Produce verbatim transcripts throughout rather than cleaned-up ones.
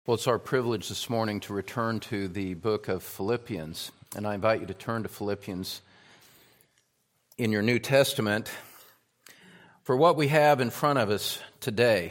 Well, it's our privilege this morning to return to the book of Philippians, and I invite you to turn to Philippians in your New Testament for what we have in front of us today.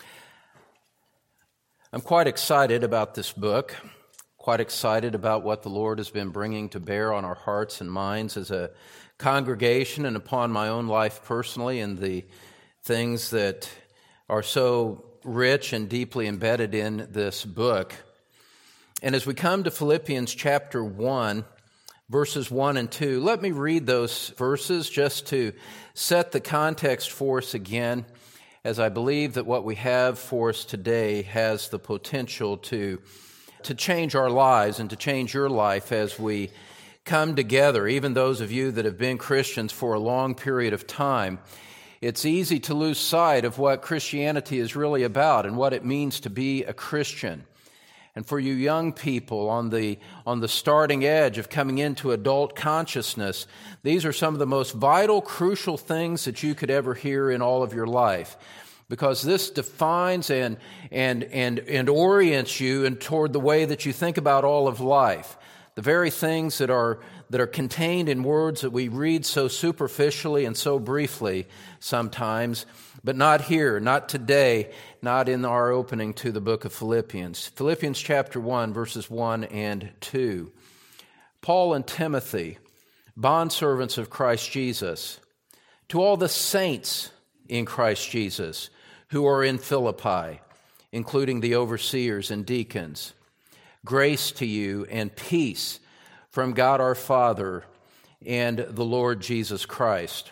I'm quite excited about this book, quite excited about what the Lord has been bringing to bear on our hearts and minds as a congregation and upon my own life personally, and the things that are so rich and deeply embedded in this book. And as we come to Philippians chapter one, verses one and two, let me read those verses just to set the context for us again, as I believe that what we have for us today has the potential to, to change our lives and to change your life as we come together. Even those of you that have been Christians for a long period of time, it's easy to lose sight of what Christianity is really about and what it means to be a Christian. And for you young people on the on the starting edge of coming into adult consciousness, these are some of the most vital, crucial things that you could ever hear in all of your life, because this defines and and and and orients you and toward the way that you think about all of life. The very things that are that are contained in words that we read so superficially and so briefly sometimes, but not here, not today, not in our opening to the book of Philippians. Philippians chapter one, verses one and two. Paul and Timothy, bondservants of Christ Jesus, to all the saints in Christ Jesus who are in Philippi, including the overseers and deacons, grace to you and peace from God our Father and the Lord Jesus Christ.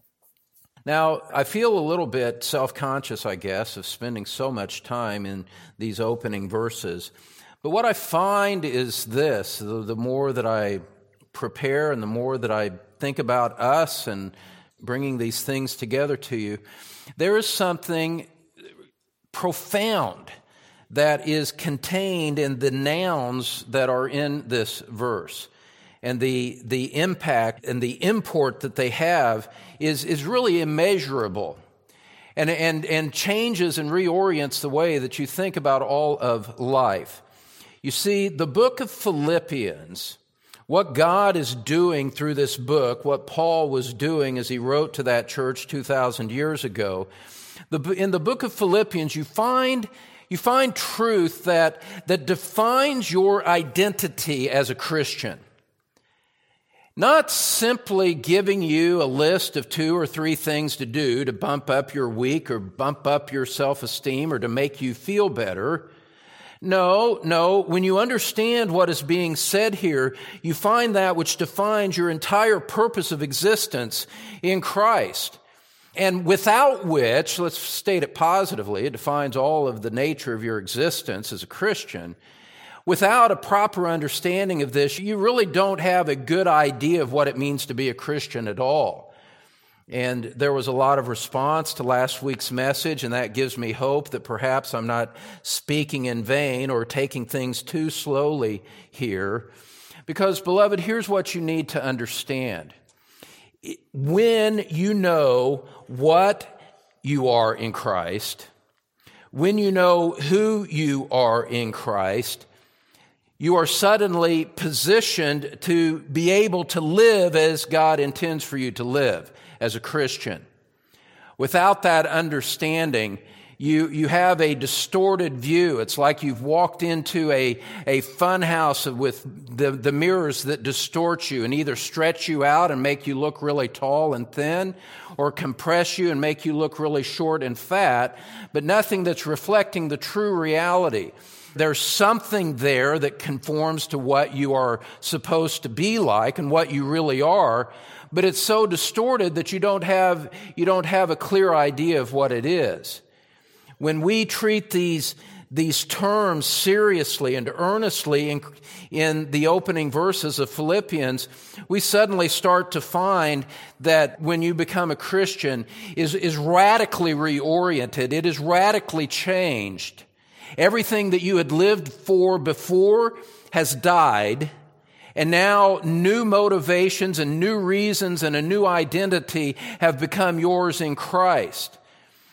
Now, I feel a little bit self-conscious, I guess, of spending so much time in these opening verses. But what I find is this: the, the more that I prepare and the more that I think about us and bringing these things together to you, there is something profound that is contained in the nouns that are in this verse. And the the impact and the import that they have is, is really immeasurable, and, and, and changes and reorients the way that you think about all of life. You see, the book of Philippians, what God is doing through this book, what Paul was doing as he wrote to that church two thousand years ago, the, in the book of Philippians you find You find truth that, that defines your identity as a Christian. Not simply giving you a list of two or three things to do to bump up your week or bump up your self-esteem or to make you feel better. No, no, when you understand what is being said here, you find that which defines your entire purpose of existence in Christ. And without which, let's state it positively, it defines all of the nature of your existence as a Christian. Without a proper understanding of this, you really don't have a good idea of what it means to be a Christian at all. And there was a lot of response to last week's message, and that gives me hope that perhaps I'm not speaking in vain or taking things too slowly here. Because, beloved, here's what you need to understand. When you know what you are in Christ, when you know who you are in Christ, you are suddenly positioned to be able to live as God intends for you to live as a Christian. Without that understanding, You you have a distorted view. It's like you've walked into a, a fun house with the, the mirrors that distort you and either stretch you out and make you look really tall and thin, or compress you and make you look really short and fat, but nothing that's reflecting the true reality. There's something there that conforms to what you are supposed to be like and what you really are, but it's so distorted that you don't have you don't have a clear idea of what it is. When we treat these, these terms seriously and earnestly in, in the opening verses of Philippians, we suddenly start to find that when you become a Christian is, is radically reoriented. It is radically changed. Everything that you had lived for before has died, and now new motivations and new reasons and a new identity have become yours in Christ.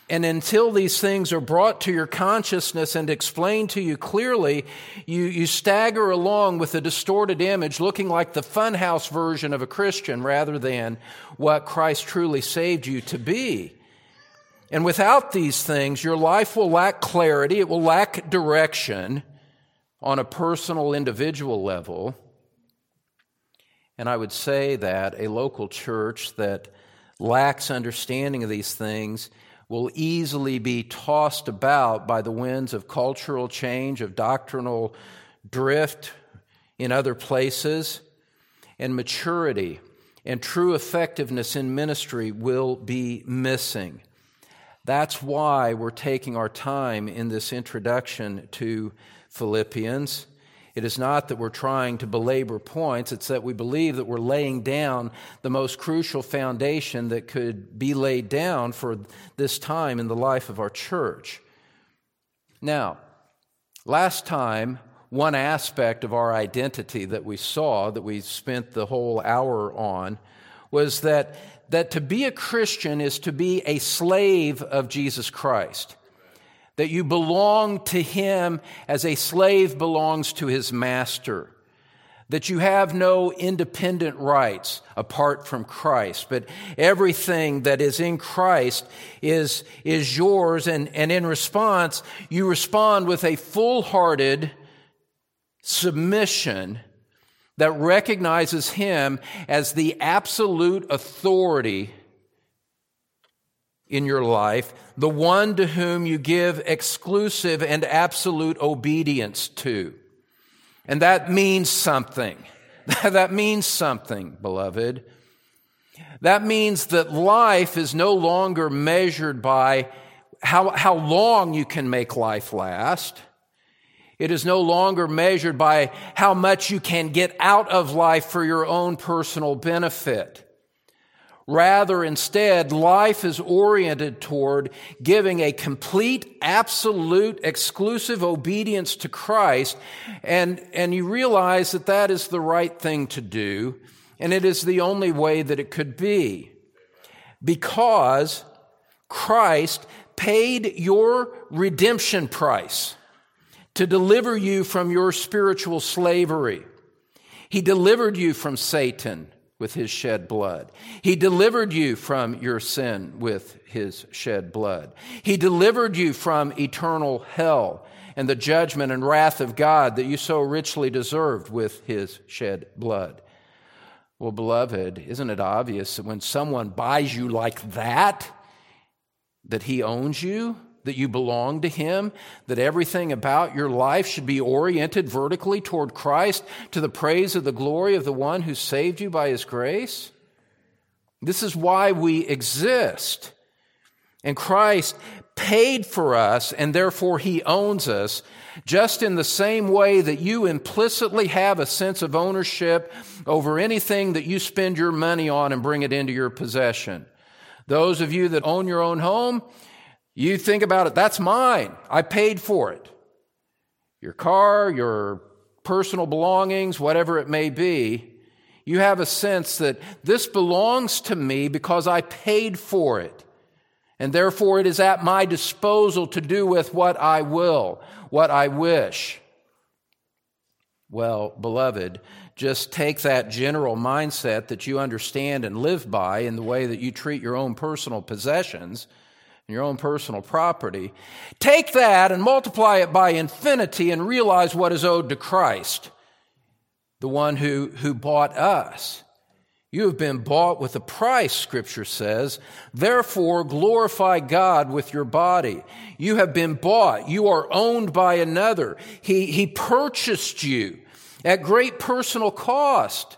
And until these things are brought to your consciousness and explained to you clearly, you, you stagger along with a distorted image looking like the funhouse version of a Christian rather than what Christ truly saved you to be. And without these things, your life will lack clarity, it will lack direction on a personal, individual level. And I would say that a local church that lacks understanding of these things will easily be tossed about by the winds of cultural change, of doctrinal drift in other places, and maturity and true effectiveness in ministry will be missing. That's why we're taking our time in this introduction to Philippians. It is not that we're trying to belabor points, it's that we believe that we're laying down the most crucial foundation that could be laid down for this time in the life of our church. Now, last time, one aspect of our identity that we saw, that we spent the whole hour on, was that, that to be a Christian is to be a slave of Jesus Christ. That you belong to Him as a slave belongs to his master. That you have no independent rights apart from Christ, but everything that is in Christ is, is yours, and, and in response, you respond with a full-hearted submission that recognizes Him as the absolute authority in your life, the one to whom you give exclusive and absolute obedience to. And that means something. That means something, beloved. That means that life is no longer measured by how, how long you can make life last. It is no longer measured by how much you can get out of life for your own personal benefit. Rather, instead, life is oriented toward giving a complete, absolute, exclusive obedience to Christ, and, and you realize that that is the right thing to do, and it is the only way that it could be. Because Christ paid your redemption price to deliver you from your spiritual slavery. He delivered you from Satan with His shed blood. He delivered you from your sin with His shed blood. He delivered you from eternal hell and the judgment and wrath of God that you so richly deserved with His shed blood. Well, beloved, isn't it obvious that when someone buys you like that, that He owns you, that you belong to Him, that everything about your life should be oriented vertically toward Christ to the praise of the glory of the one who saved you by His grace? This is why we exist. And Christ paid for us, and therefore He owns us, just in the same way that you implicitly have a sense of ownership over anything that you spend your money on and bring it into your possession. Those of you that own your own home, you think about it, that's mine. I paid for it. Your car, your personal belongings, whatever it may be, you have a sense that this belongs to me because I paid for it. And therefore it is at my disposal to do with what I will, what I wish. Well, beloved, just take that general mindset that you understand and live by in the way that you treat your own personal possessions, your own personal property. Take that and multiply it by infinity and realize what is owed to Christ, the one who, who bought us. You have been bought with a price, Scripture says. Therefore, glorify God with your body. You have been bought. You are owned by another. He, he purchased you at great personal cost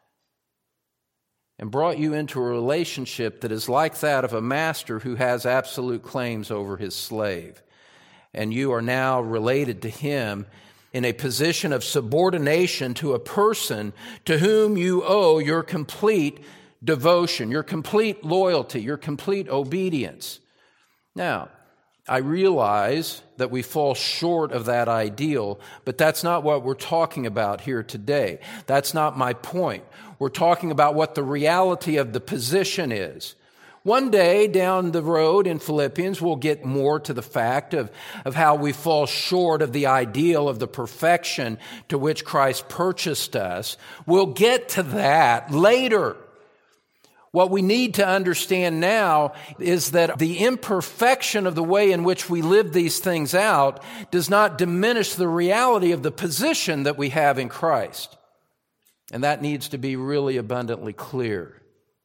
and brought you into a relationship that is like that of a master who has absolute claims over his slave. And you are now related to him in a position of subordination to a person to whom you owe your complete devotion, your complete loyalty, your complete obedience. Now, I realize that we fall short of that ideal, but that's not what we're talking about here today. That's not my point. We're talking about what the reality of the position is. One day down the road in Philippians, we'll get more to the fact of, of how we fall short of the ideal of the perfection to which Christ purchased us. We'll get to that later. What we need to understand now is that the imperfection of the way in which we live these things out does not diminish the reality of the position that we have in Christ. And that needs to be really abundantly clear.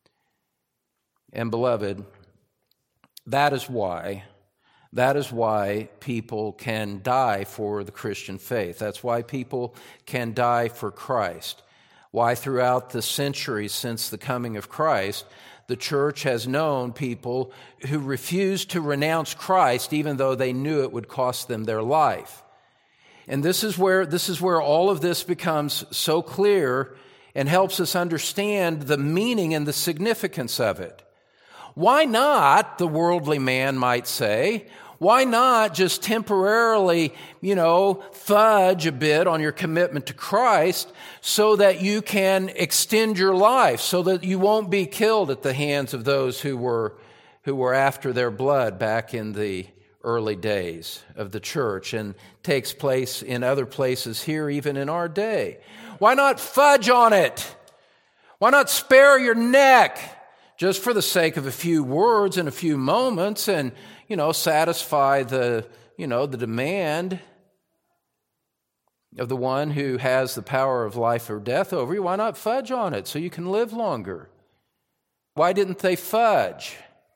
And beloved, that is why, that is why people can die for the Christian faith. That's why people can die for Christ. Why throughout the centuries since the coming of Christ, the church has known people who refused to renounce Christ even though they knew it would cost them their life. And this is where, this is where all of this becomes so clear and helps us understand the meaning and the significance of it. Why not, the worldly man might say, why not just temporarily, you know, fudge a bit on your commitment to Christ so that you can extend your life, so that you won't be killed at the hands of those who were, who were after their blood back in the early days of the church and takes place in other places here, even in our day. Why not fudge on it? Why not spare your neck just for the sake of a few words and a few moments and, you know, satisfy the, you know, the demand of the one who has the power of life or death over you? Why not fudge on it so you can live longer? Why didn't they fudge?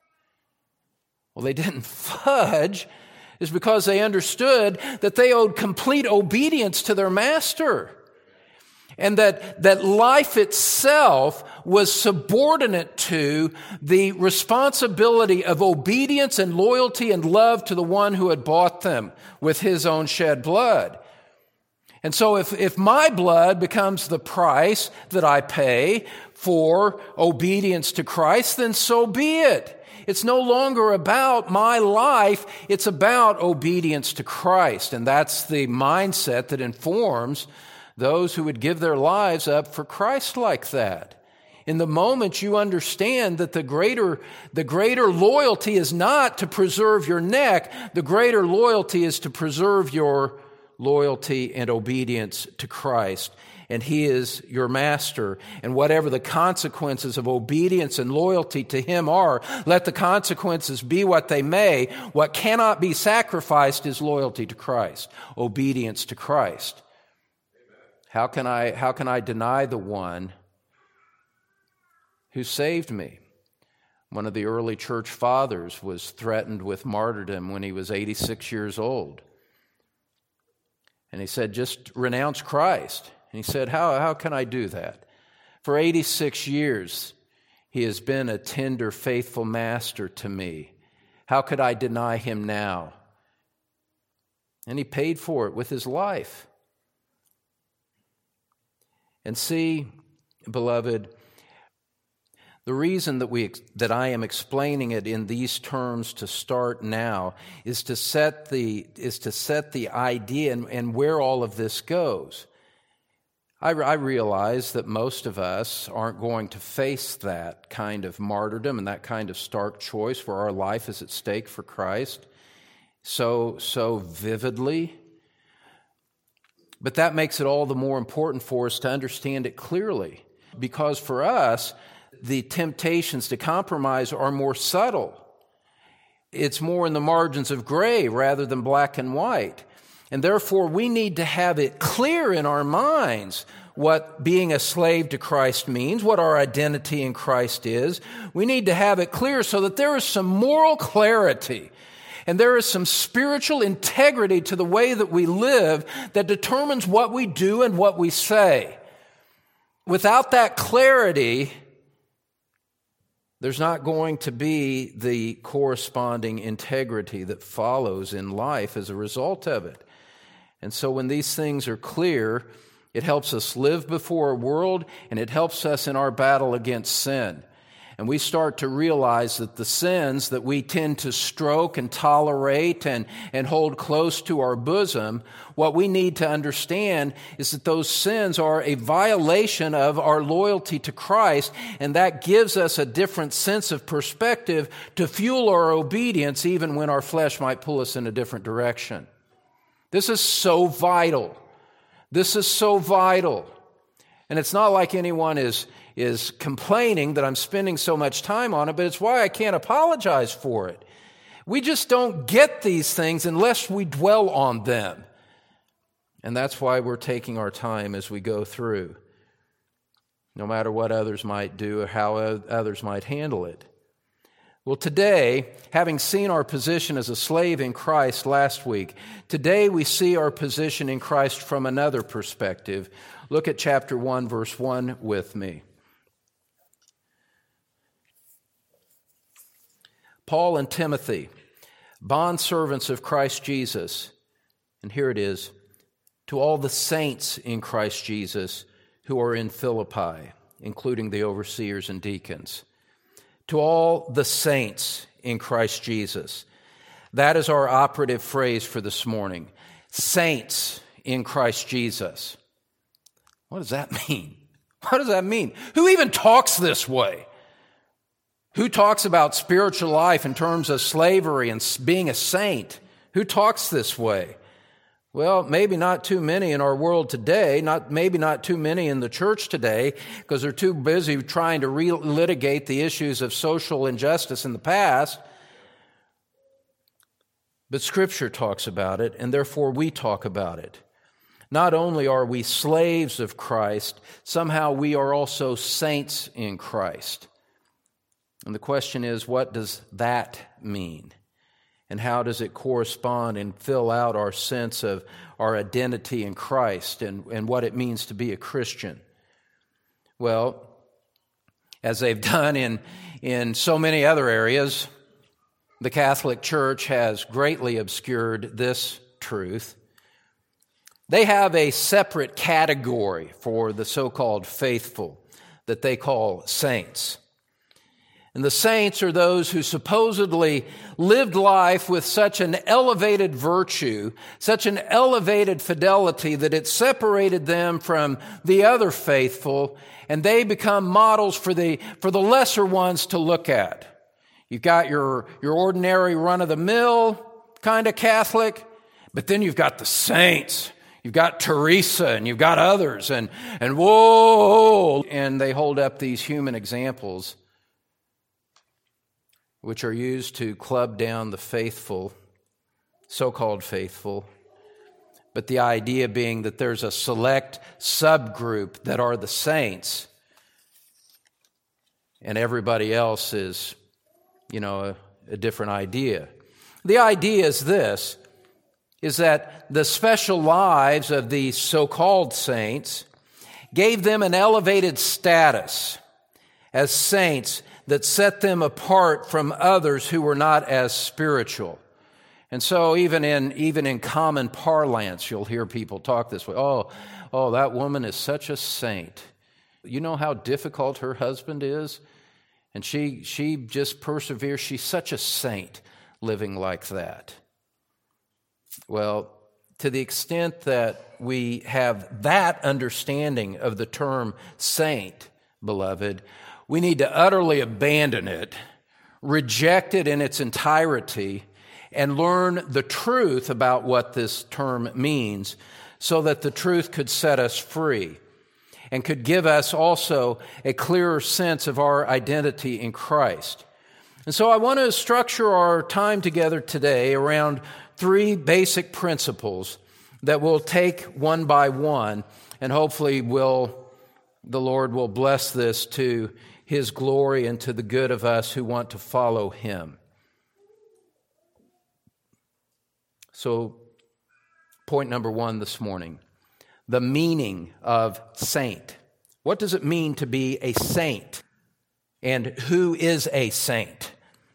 Well, they didn't fudge is because they understood that they owed complete obedience to their master. And that, that life itself was subordinate to the responsibility of obedience and loyalty and love to the one who had bought them with his own shed blood. And so if, if my blood becomes the price that I pay for obedience to Christ, then so be it. It's no longer about my life, it's about obedience to Christ. And that's the mindset that informs those who would give their lives up for Christ like that. In the moment you understand that the greater, the greater loyalty is not to preserve your neck, the greater loyalty is to preserve your loyalty and obedience to Christ. And He is your master. And whatever the consequences of obedience and loyalty to Him are, let the consequences be what they may. What cannot be sacrificed is loyalty to Christ, obedience to Christ. How can I, how can I deny the one who saved me? One of the early church fathers was threatened with martyrdom when he was eighty-six years old. And he said, just renounce Christ. And he said, how, how can I do that? For eighty-six years, He has been a tender, faithful master to me. How could I deny Him now? And He paid for it with His life. And see, beloved, the reason that we that I am explaining it in these terms to start now is to set the is to set the idea and, and where all of this goes. I, I realize that most of us aren't going to face that kind of martyrdom and that kind of stark choice where our life is at stake for Christ so so vividly. But that makes it all the more important for us to understand it clearly, because for us, the temptations to compromise are more subtle. It's more in the margins of gray rather than black and white. And therefore, we need to have it clear in our minds what being a slave to Christ means, what our identity in Christ is. We need to have it clear so that there is some moral clarity and there is some spiritual integrity to the way that we live that determines what we do and what we say. Without that clarity, there's not going to be the corresponding integrity that follows in life as a result of it. And so when these things are clear, it helps us live before a world, and it helps us in our battle against sin. and we start to realize that the sins that we tend to stroke and tolerate and, and hold close to our bosom, what we need to understand is that those sins are a violation of our loyalty to Christ, and that gives us a different sense of perspective to fuel our obedience even when our flesh might pull us in a different direction. This is so vital. This is so vital. And it's not like anyone is is complaining that I'm spending so much time on it, but it's why I can't apologize for it. We just don't get these things unless we dwell on them. And that's why we're taking our time as we go through, no matter what others might do or how others might handle it. Well, today, having seen our position as a slave in Christ last week, today we see our position in Christ from another perspective. Look at chapter one, verse one with me. Paul and Timothy, bondservants of Christ Jesus, and here it is, to all the saints in Christ Jesus who are in Philippi, including the overseers and deacons. To all the saints in Christ Jesus. That is our operative phrase for this morning. Saints in Christ Jesus. What does that mean? What does that mean? Who even talks this way? Who talks about spiritual life in terms of slavery and being a saint? Who talks this way? Well, maybe not too many in our world today, not maybe not too many in the church today, because they're too busy trying to relitigate the issues of social injustice in the past. But Scripture talks about it, and therefore we talk about it. Not only are we slaves of Christ, somehow we are also saints in Christ. And the question is, what does that mean? And how does it correspond and fill out our sense of our identity in Christ and, and what it means to be a Christian? Well, as they've done in, in so many other areas, the Catholic Church has greatly obscured this truth. They have a separate category for the so-called faithful that they call saints. And the saints are those who supposedly lived life with such an elevated virtue, such an elevated fidelity that it separated them from the other faithful, and they become models for the, for the lesser ones to look at. You've got your, your ordinary run-of-the-mill kind of Catholic, but then you've got the saints. You've got Teresa, and you've got others, and, and whoa, and they hold up these human examples which are used to club down the faithful, so-called faithful, but the idea being that there's a select subgroup that are the saints, and everybody else is, you know, a, a different idea. The idea is this, is that the special lives of these so-called saints gave them an elevated status as saints that set them apart from others who were not as spiritual. And so even in even in common parlance, you'll hear people talk this way. Oh, oh, that woman is such a saint. You know how difficult her husband is? And she she just perseveres. She's such a saint living like that. Well, to the extent that we have that understanding of the term saint, beloved, we need to utterly abandon it, reject it in its entirety, and learn the truth about what this term means so that the truth could set us free and could give us also a clearer sense of our identity in Christ. And so I want to structure our time together today around three basic principles that we'll take one by one, and hopefully will the Lord will bless this to His glory and to the good of us who want to follow Him. So, point number one this morning, the meaning of saint. What does it mean to be a saint? And who is a saint?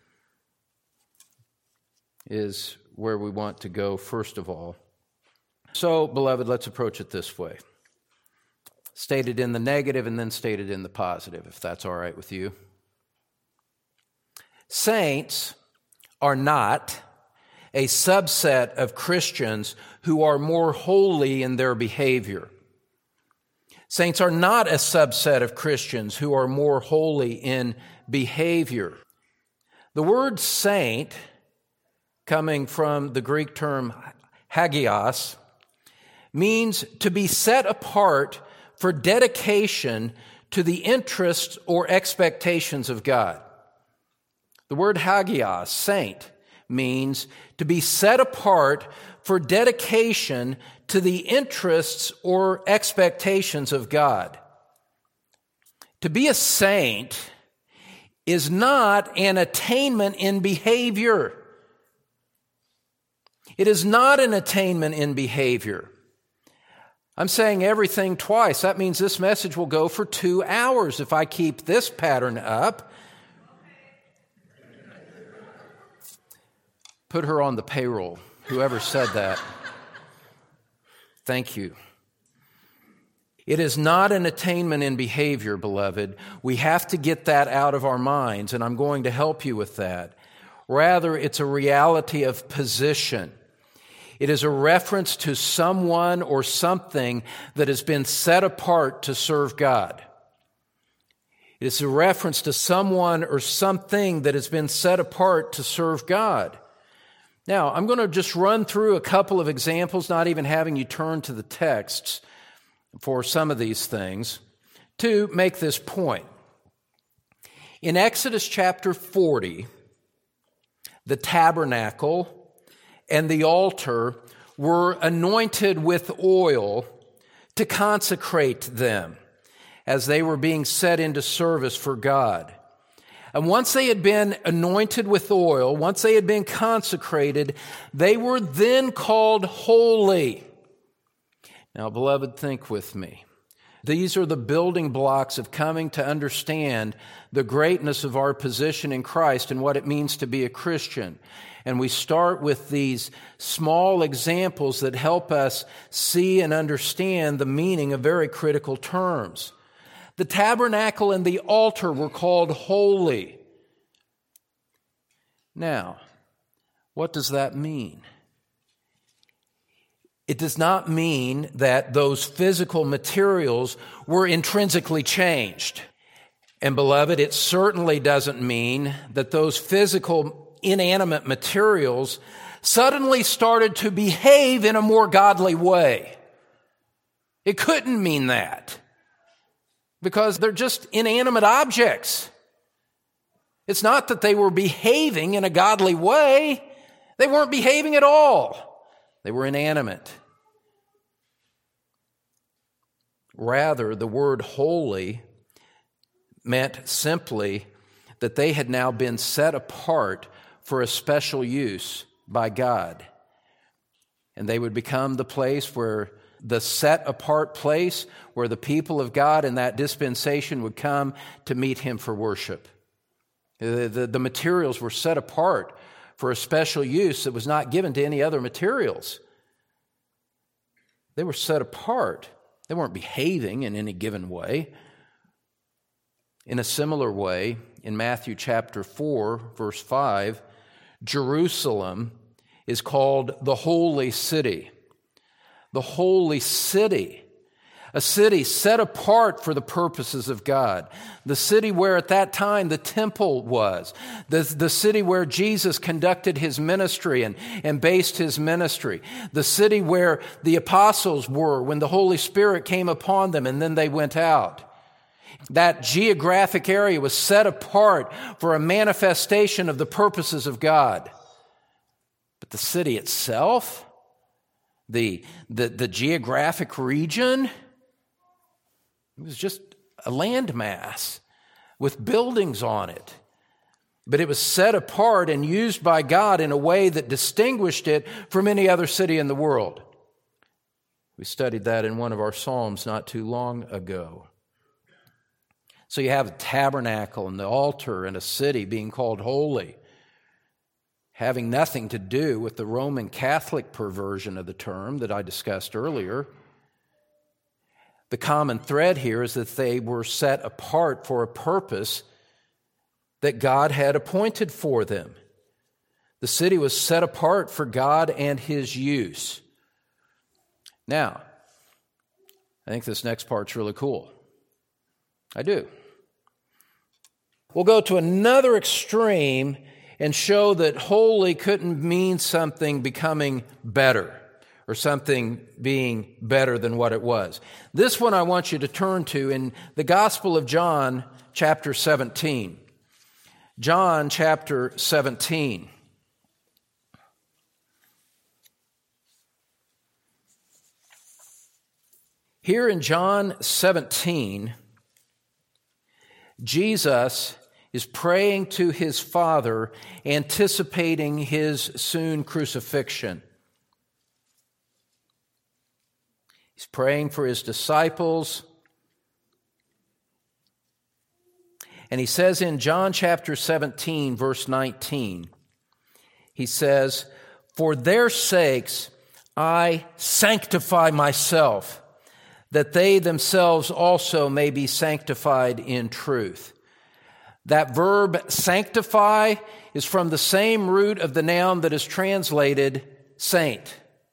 Is where we want to go first of all. So, beloved, let's approach it this way. Stated in the negative and then stated in the positive, if that's all right with you. Saints are not a subset of Christians who are more holy in their behavior. Saints are not a subset of Christians who are more holy in behavior. The word saint, coming from the Greek term hagios, means to be set apart for dedication to the interests or expectations of God. The word hagios, saint, means to be set apart for dedication to the interests or expectations of God. To be a saint is not an attainment in behavior. It is not an attainment in behavior. I'm saying everything twice. That means this message will go for two hours if I keep this pattern up. Put her on the payroll, whoever said that. Thank you. It is not an attainment in behavior, beloved. We have to get that out of our minds, and I'm going to help you with that. Rather, it's a reality of position. It is a reference to someone or something that has been set apart to serve God. It is a reference to someone or something that has been set apart to serve God. Now, I'm going to just run through a couple of examples, not even having you turn to the texts for some of these things, to make this point. In Exodus chapter forty, the tabernacle and the altar were anointed with oil to consecrate them as they were being set into service for God. And once they had been anointed with oil, once they had been consecrated, they were then called holy. Now, beloved, think with me. These are the building blocks of coming to understand the greatness of our position in Christ and what it means to be a Christian. And we start with these small examples that help us see and understand the meaning of very critical terms. The tabernacle and the altar were called holy. Now, what does that mean? It does not mean that those physical materials were intrinsically changed. And beloved, it certainly doesn't mean that those physical inanimate materials suddenly started to behave in a more godly way. It couldn't mean that, because they're just inanimate objects. It's not that they were behaving in a godly way. They weren't behaving at all. They were inanimate. Rather, the word holy meant simply that they had now been set apart for a special use by God. And they would become the place where the set apart place where the people of God in that dispensation would come to meet Him for worship. The, the, the materials were set apart for a special use that was not given to any other materials. They were set apart. They weren't behaving in any given way. In a similar way, in Matthew chapter four, verse five, Jerusalem is called the holy city. The holy city, a city set apart for the purposes of God. The city where at that time the temple was. The, the city where Jesus conducted His ministry and, and based His ministry. The city where the apostles were when the Holy Spirit came upon them and then they went out. That geographic area was set apart for a manifestation of the purposes of God. But the city itself, The, the, the geographic region, it was just a landmass with buildings on it. But it was set apart and used by God in a way that distinguished it from any other city in the world. We studied that in one of our Psalms not too long ago. So you have a tabernacle and the altar and a city being called holy, having nothing to do with the Roman Catholic perversion of the term that I discussed earlier. The common thread here is that they were set apart for a purpose that God had appointed for them. The city was set apart for God and His use. Now, I think this next part's really cool. I do. We'll go to another extreme and show that holy couldn't mean something becoming better or something being better than what it was. This one I want you to turn to in the Gospel of John, chapter seventeen. John, chapter seventeen. Here in John seventeen, Jesus is praying to His Father, anticipating His soon crucifixion. He's praying for His disciples. And He says in John chapter seventeen, verse nineteen, He says, "For their sakes I sanctify myself, that they themselves also may be sanctified in truth." That verb sanctify is from the same root of the noun that is translated saint.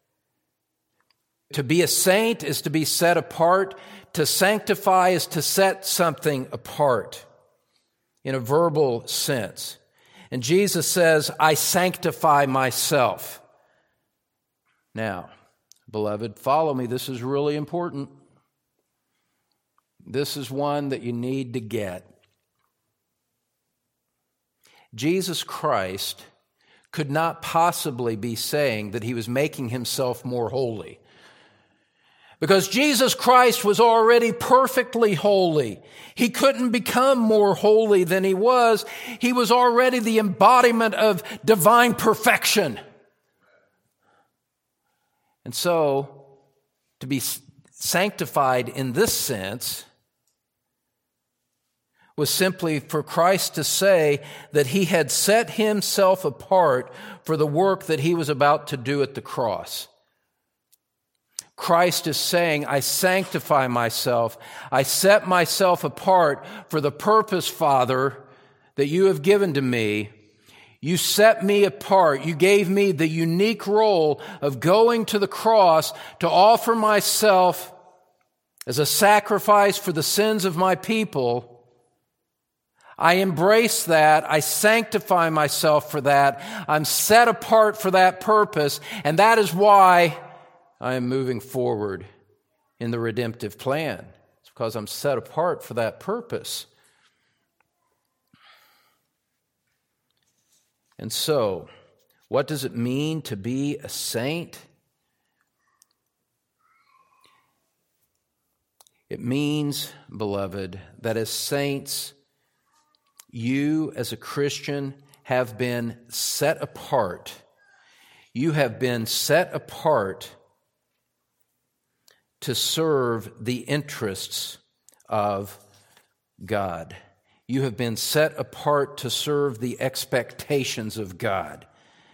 To be a saint is to be set apart. To sanctify is to set something apart in a verbal sense. And Jesus says, "I sanctify myself." Now, beloved, follow me. This is really important. This is one that you need to get. Jesus Christ could not possibly be saying that He was making Himself more holy, because Jesus Christ was already perfectly holy. He couldn't become more holy than He was. He was already the embodiment of divine perfection. And so, to be sanctified in this sense was simply for Christ to say that He had set Himself apart for the work that He was about to do at the cross. Christ is saying, "I sanctify myself. I set myself apart for the purpose, Father, that You have given to me. You set me apart. You gave me the unique role of going to the cross to offer myself as a sacrifice for the sins of my people. I embrace that. I sanctify myself for that. I'm set apart for that purpose, and that is why I am moving forward in the redemptive plan. It's because I'm set apart for that purpose." And so, what does it mean to be a saint? It means, beloved, that as saints, you as a Christian have been set apart. You have been set apart to serve the interests of God. You have been set apart to serve the expectations of God.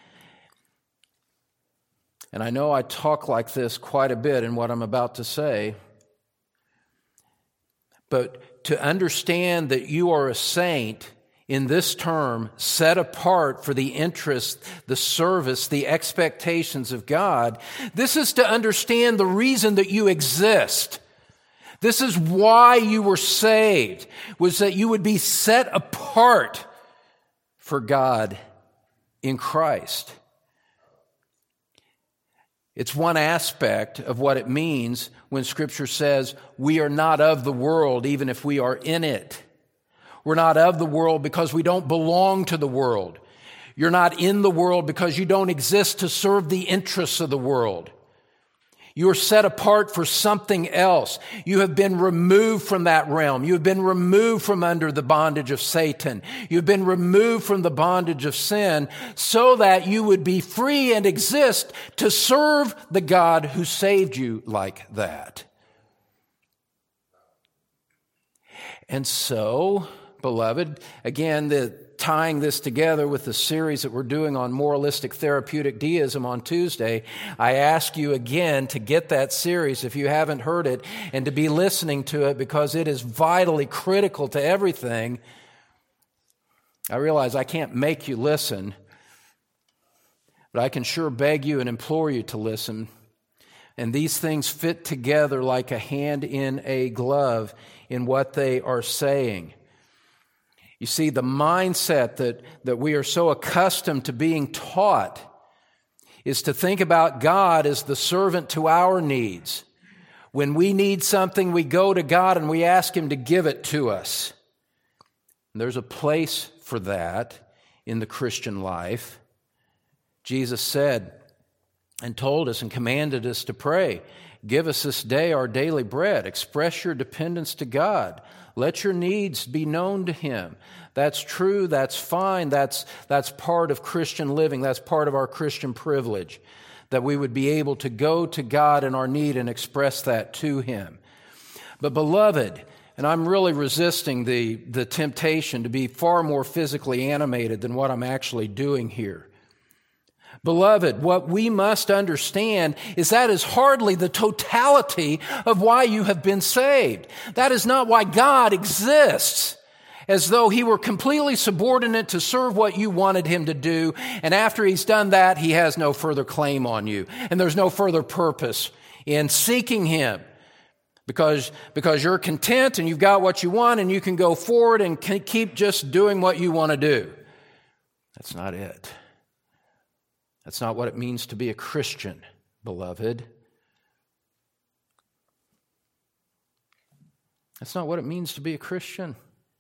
And I know I talk like this quite a bit in what I'm about to say, but to understand that you are a saint in this term, set apart for the interest, the service, the expectations of God, this is to understand the reason that you exist. This is why you were saved, was that you would be set apart for God in Christ. It's one aspect of what it means when Scripture says we are not of the world, even if we are in it. We're not of the world because we don't belong to the world. You're not in the world because you don't exist to serve the interests of the world. You are set apart for something else. You have been removed from that realm. You have been removed from under the bondage of Satan. You've been removed from the bondage of sin so that you would be free and exist to serve the God who saved you like that. And so, beloved, again, the tying this together with the series that we're doing on moralistic therapeutic deism on Tuesday, I ask you again to get that series if you haven't heard it and to be listening to it because it is vitally critical to everything. I realize I can't make you listen, but I can sure beg you and implore you to listen. And these things fit together like a hand in a glove in what they are saying. You see, the mindset that, that we are so accustomed to being taught is to think about God as the servant to our needs. When we need something, we go to God and we ask Him to give it to us. And there's a place for that in the Christian life. Jesus said and told us and commanded us to pray, "Give us this day our daily bread." Express your dependence to God. Let your needs be known to Him. That's true, that's fine, that's, that's part of Christian living, that's part of our Christian privilege, that we would be able to go to God in our need and express that to Him. But beloved, and I'm really resisting the, the temptation to be far more physically animated than what I'm actually doing here. Beloved, what we must understand is that is hardly the totality of why you have been saved. That is not why God exists, as though He were completely subordinate to serve what you wanted Him to do, and after He's done that, He has no further claim on you, and there's no further purpose in seeking Him, because, because you're content and you've got what you want, and you can go forward and keep just doing what you want to do. That's not it. That's not what it means to be a Christian, beloved. That's not what it means to be a Christian.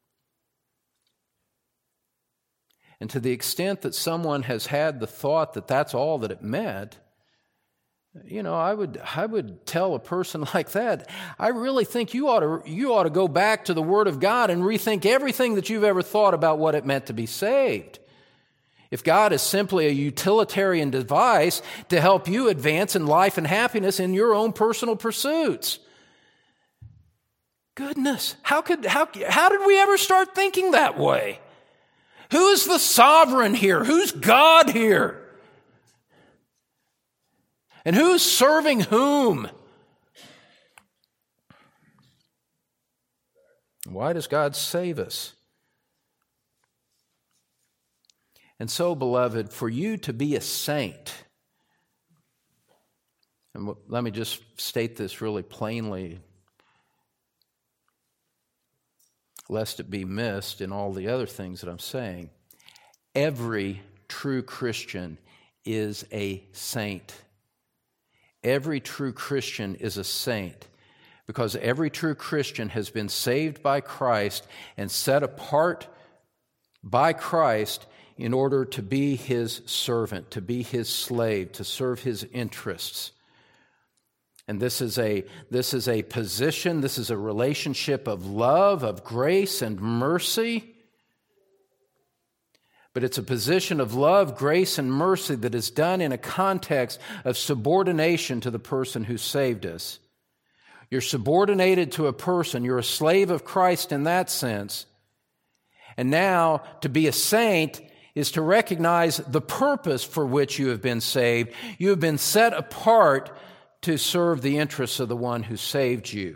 And to the extent that someone has had the thought that that's all that it meant, you know, I would I would tell a person like that, I really think you ought to you ought to go back to the Word of God and rethink everything that you've ever thought about what it meant to be saved. If God is simply a utilitarian device to help you advance in life and happiness in your own personal pursuits. Goodness, how could how how did we ever start thinking that way? Who is the sovereign here? Who's God here? And who's serving whom? Why does God save us? And so, beloved, for you to be a saint, and let me just state this really plainly, lest it be missed in all the other things that I'm saying. Every true Christian is a saint. Every true Christian is a saint because every true Christian has been saved by Christ and set apart by Christ in order to be His servant, to be His slave, to serve His interests. And this is a this is a position, this is a relationship of love, of grace and mercy. But it's a position of love, grace, and mercy that is done in a context of subordination to the person who saved us. You're subordinated to a person. You're a slave of Christ in that sense. And now, to be a saint is to recognize the purpose for which you have been saved. You have been set apart to serve the interests of the one who saved you.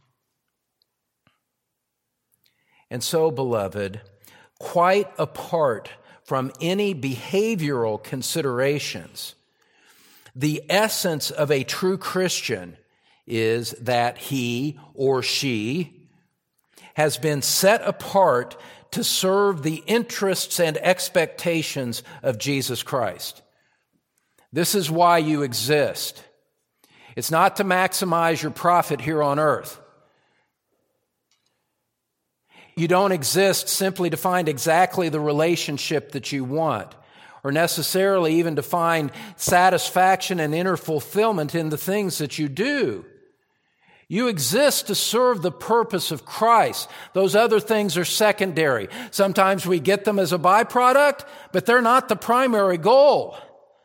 And so, beloved, quite apart from any behavioral considerations, the essence of a true Christian is that he or she has been set apart to serve the interests and expectations of Jesus Christ. This is why you exist. It's not to maximize your profit here on earth. You don't exist simply to find exactly the relationship that you want, or necessarily even to find satisfaction and inner fulfillment in the things that you do. You exist to serve the purpose of Christ. Those other things are secondary. Sometimes we get them as a byproduct, but they're not the primary goal.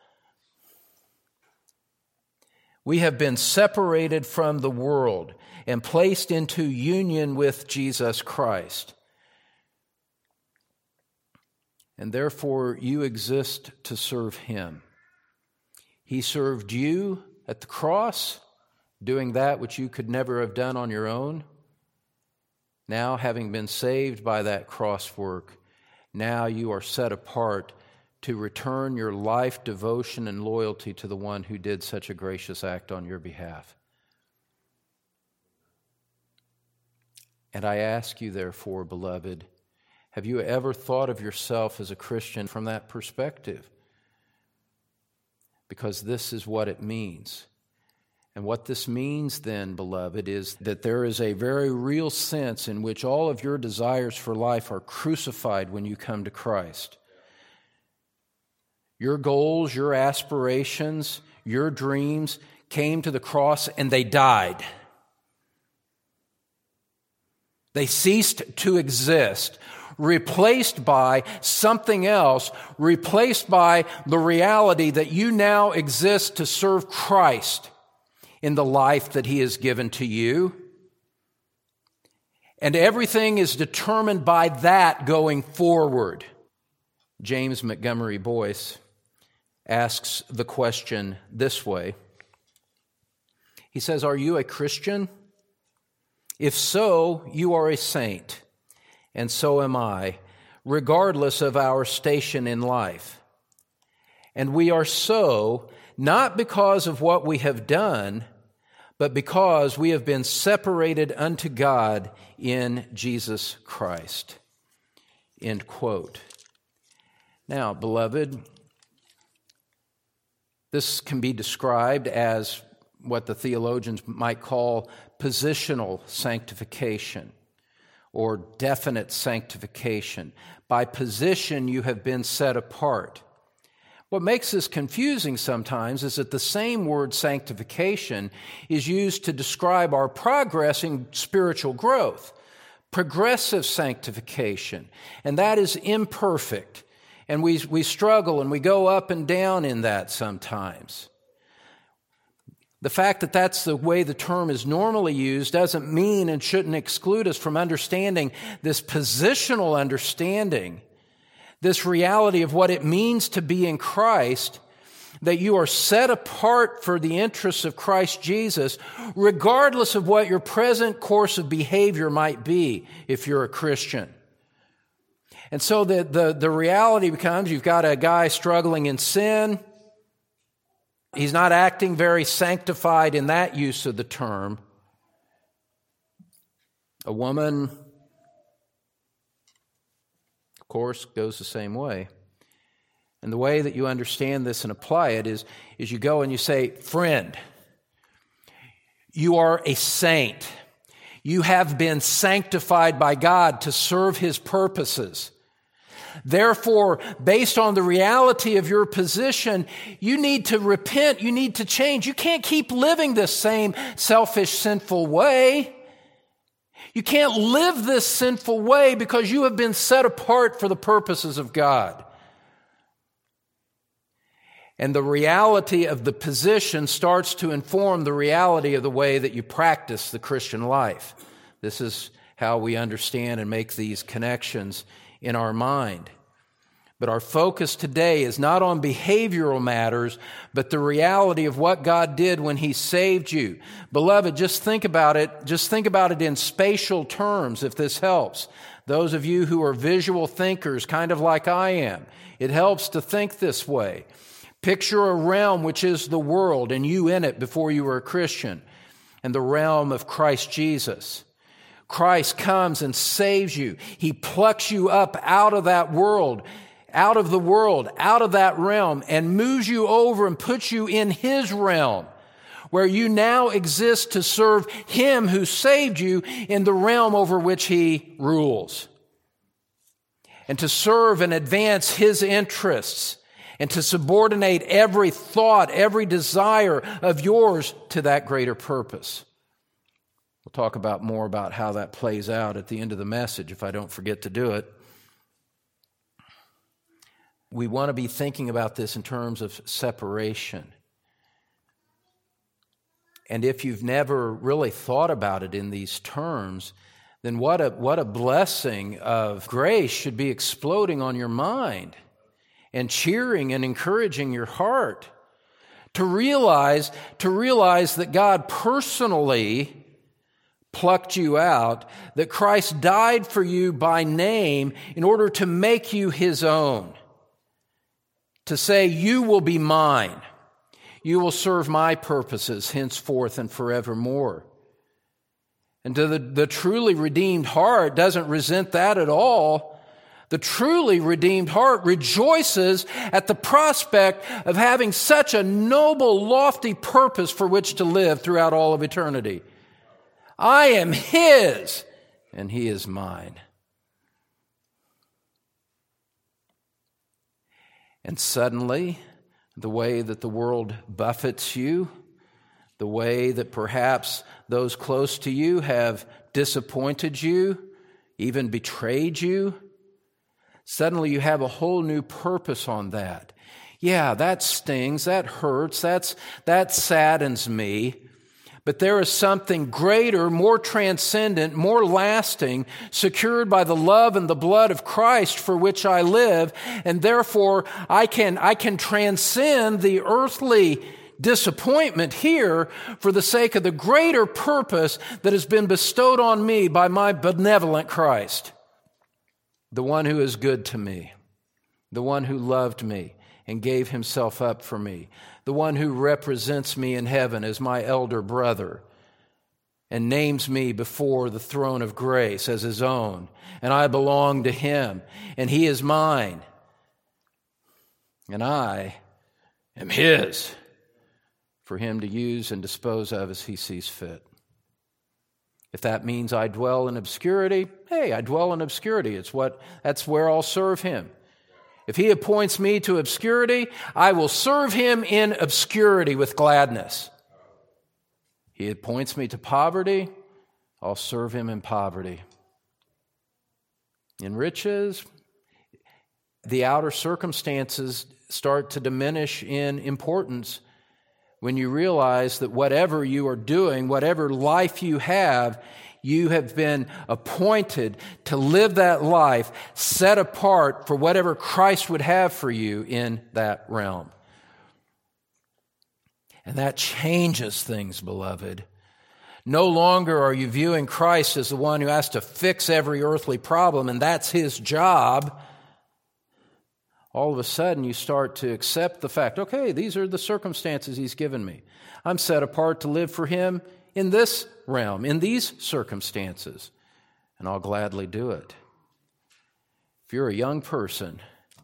We have been separated from the world and placed into union with Jesus Christ. And therefore, you exist to serve Him. He served you at the cross, doing that which you could never have done on your own. Now, having been saved by that cross work, Now you are set apart to return your life, devotion, and loyalty to the one who did such a gracious act on your behalf. And I ask you, therefore, beloved, have you ever thought of yourself as a Christian from that perspective? Because this is what it means. And what this means then, beloved, is that there is a very real sense in which all of your desires for life are crucified when you come to Christ. Your goals, your aspirations, your dreams came to the cross and they died. They ceased to exist, replaced by something else, replaced by the reality that you now exist to serve Christ in the life that He has given to you. And everything is determined by that going forward. James Montgomery Boyce asks the question this way. He says, "Are you a Christian? If so, you are a saint, and so am I, regardless of our station in life. And we are so, not because of what we have done, but because we have been separated unto God in Jesus Christ." End quote. Now, beloved, this can be described as what the theologians might call positional sanctification or definite sanctification. By position, you have been set apart. What makes this confusing sometimes is that the same word sanctification is used to describe our progress in spiritual growth, progressive sanctification, and that is imperfect. And we, we struggle and we go up and down in that sometimes. The fact that that's the way the term is normally used doesn't mean and shouldn't exclude us from understanding this positional understanding, this reality of what it means to be in Christ, that you are set apart for the interests of Christ Jesus, regardless of what your present course of behavior might be if you're a Christian. And so the, the, the reality becomes you've got a guy struggling in sin. He's not acting very sanctified in that use of the term. A woman, of course, goes the same way. And the way that you understand this and apply it is, is you go and you say, "Friend, you are a saint. You have been sanctified by God to serve His purposes. Therefore, based on the reality of your position, you need to repent, you need to change. You can't keep living this same selfish, sinful way. You can't live this sinful way because you have been set apart for the purposes of God." And the reality of the position starts to inform the reality of the way that you practice the Christian life. This is how we understand and make these connections in our mind. But our focus today is not on behavioral matters, but the reality of what God did when He saved you. Beloved, just think about it. Just think about it in spatial terms, if this helps. Those of you who are visual thinkers, kind of like I am, it helps to think this way. Picture a realm which is the world and you in it before you were a Christian, and the realm of Christ Jesus. Christ comes and saves you. He plucks you up out of that world, out of the world, out of that realm, and moves you over and puts you in His realm, where you now exist to serve Him who saved you in the realm over which He rules, and to serve and advance His interests, and to subordinate every thought, every desire of yours to that greater purpose. We'll talk about more about how that plays out at the end of the message if I don't forget to do it. We want to be thinking about this in terms of separation. And if you've never really thought about it in these terms, then what a, what a blessing of grace should be exploding on your mind and cheering and encouraging your heart to realize, to realize that God personally plucked you out, that Christ died for you by name in order to make you his own, to say, you will be mine. You will serve my purposes henceforth and forevermore. And to the, the truly redeemed heart doesn't resent that at all. The truly redeemed heart rejoices at the prospect of having such a noble, lofty purpose for which to live throughout all of eternity. I am his, and he is mine. And suddenly, the way that the world buffets you, the way that perhaps those close to you have disappointed you, even betrayed you, suddenly you have a whole new purpose on that. Yeah, that stings, that hurts, that's, that saddens me. But there is something greater, more transcendent, more lasting, secured by the love and the blood of Christ for which I live, and therefore I can, I can transcend the earthly disappointment here for the sake of the greater purpose that has been bestowed on me by my benevolent Christ, the one who is good to me, the one who loved me and gave himself up for me, the one who represents me in heaven as my elder brother and names me before the throne of grace as his own, and I belong to him, and he is mine, and I am his for him to use and dispose of as he sees fit. If that means I dwell in obscurity, hey, I dwell in obscurity. It's what, that's where I'll serve him. If he appoints me to obscurity, I will serve him in obscurity with gladness. He appoints me to poverty, I'll serve him in poverty. In riches, the outer circumstances start to diminish in importance when you realize that whatever you are doing, whatever life you have, you have been appointed to live that life set apart for whatever Christ would have for you in that realm. And that changes things, beloved. No longer are you viewing Christ as the one who has to fix every earthly problem, and that's his job. All of a sudden, you start to accept the fact, okay, these are the circumstances he's given me. I'm set apart to live for him in this realm, in these circumstances, and I'll gladly do it. If you're a young person,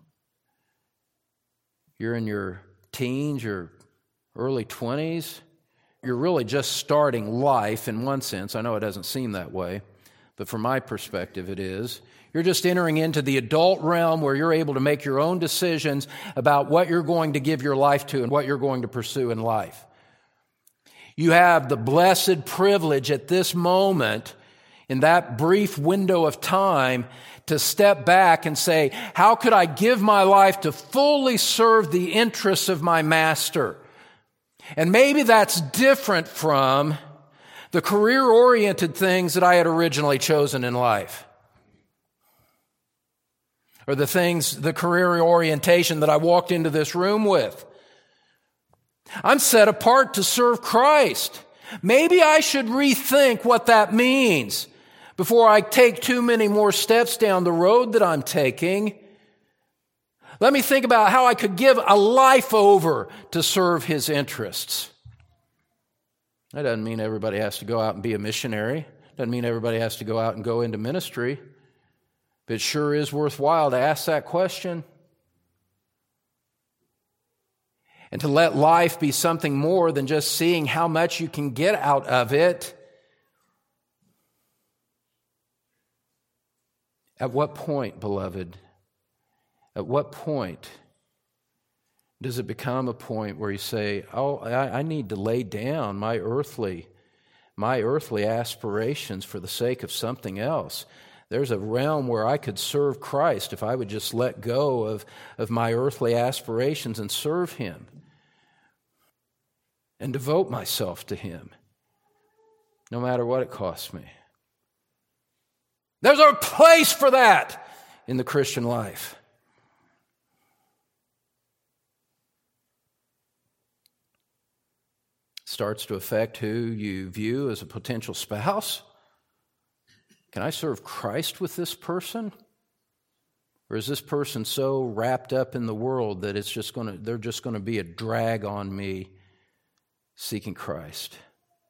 you're in your teens, your early twenties, you're really just starting life in one sense. I know it doesn't seem that way, but from my perspective it is. You're just entering into the adult realm where you're able to make your own decisions about what you're going to give your life to and what you're going to pursue in life. You have the blessed privilege at this moment, in that brief window of time, to step back and say, how could I give my life to fully serve the interests of my master? And maybe that's different from the career-oriented things that I had originally chosen in life, or the things, the career orientation that I walked into this room with. I'm set apart to serve Christ. Maybe I should rethink what that means before I take too many more steps down the road that I'm taking. Let me think about how I could give a life over to serve his interests. That doesn't mean everybody has to go out and be a missionary. Doesn't mean everybody has to go out and go into ministry. But it sure is worthwhile to ask that question. And to let life be something more than just seeing how much you can get out of it. At what point, beloved, at what point does it become a point where you say, oh, I, I need to lay down my earthly, my earthly aspirations for the sake of something else? There's a realm where I could serve Christ if I would just let go of, of my earthly aspirations and serve him and devote myself to him, no matter what it costs me. There's a place for that in the Christian life. It starts to affect who you view as a potential spouse. can I serve Christ with this person? Or is this person so wrapped up in the world that it's just going to, they're just going to be a drag on me seeking Christ?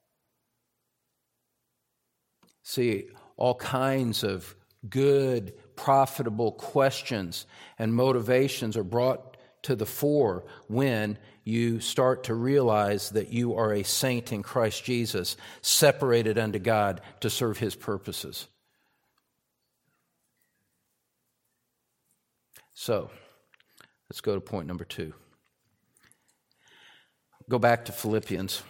See, all kinds of good, profitable questions and motivations are brought to the fore when you start to realize that you are a saint in Christ Jesus, separated unto God to serve His purposes. So, let's go to point number two. Go back to Philippians.